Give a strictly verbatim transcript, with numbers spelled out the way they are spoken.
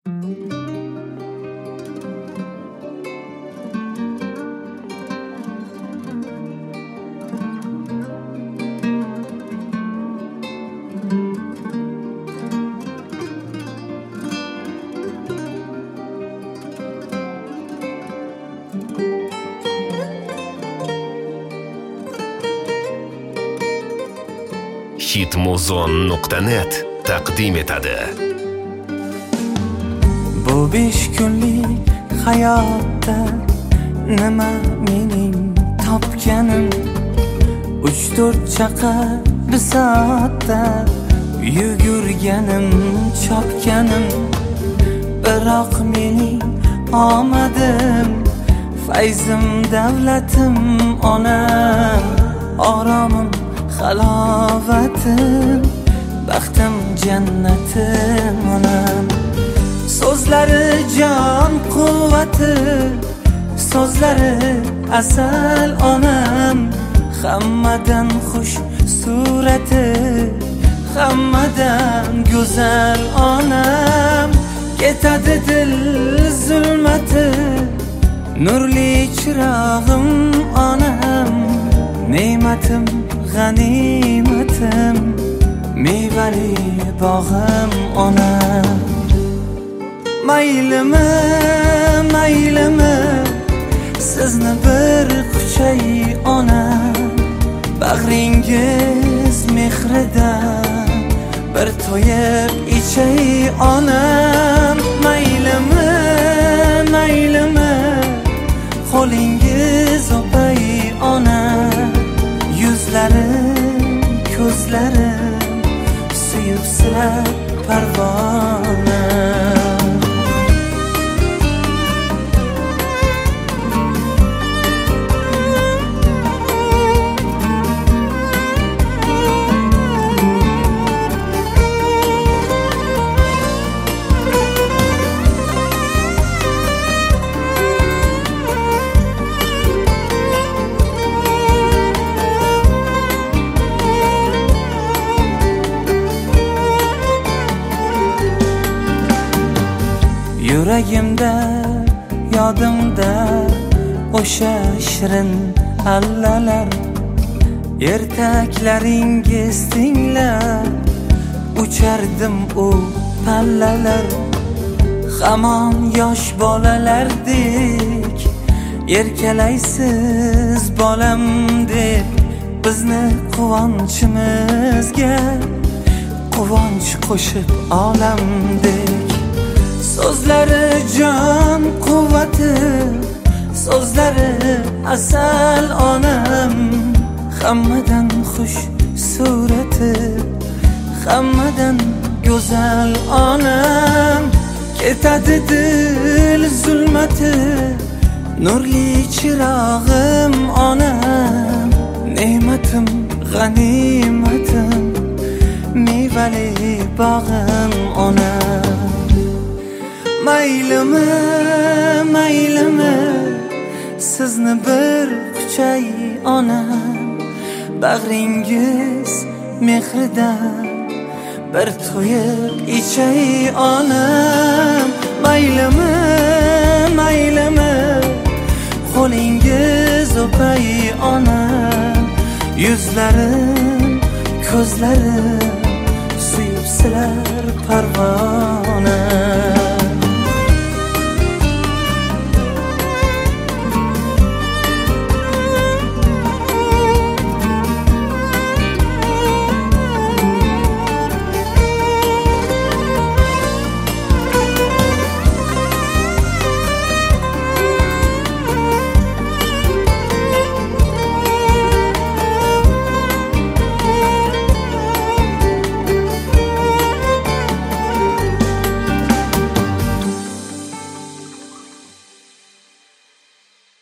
hitmuzon nuqta net taqdim etadi. Bu besh kunlik hayotda nima mening topganim, uch to'rt chaqa bisotda yugurganim, chopganim, biroq mening omadim, fayzim, davlatim, onam, oromim, halovatim, baxtim, jannatim, onam. So'zlari jon quvvati, so'zlari asal, onam. Hammadan xush surati, hammadan go'zal, onam. Ketadi dil zulmati, nurli chirog'im, onam. Ne'matim, g'animatim, mevali bog'im, onam. Maylimi, maylimi, sizni bir quchay, onam. Bag'ringiz mehridan bir to'yib ichay, onam. Maylimi, maylimi, qo'lingiz o'pay, onam. Yuzlarim, ko'zlarim suyib silab parvona. Yuragimda, yodimda o'sha shirin allalar, ertaklaringiz tinglab uchardim u pallalar. Hamon yosh bolalardek erkalaysiz bolam deb, bizni quvonchimizga quvonch qo'shib olamdek. So'zlari jon quvvati, so'zlari asal, onam. Hammadan xush surati, hammadan go'zal, onam. Ketadi dil zulmati, nurli chirog'im, onam. Ne'matim, g'animatim, mevali bog'im, onam. Maylimi, maylimi, sizni bir quchay, onam. Bag'ringiz mehridan bir to'yib ichay, onam. Maylimi, maylimi, qo'lingiz o'pay, onam. Yuzlarim, ko'zlarim suyib silar parvona.